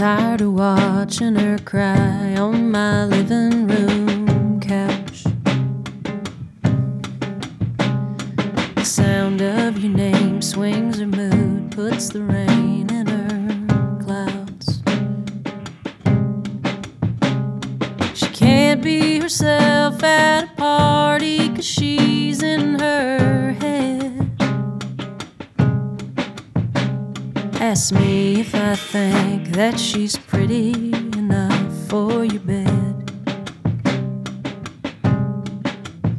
tired of watching her cry on my living room couch. The sound of your name swings her mood, puts the rain in her clouds. She can't be herself at a party 'cause she's in her head. Ask me if I think that she's pretty enough for your bed.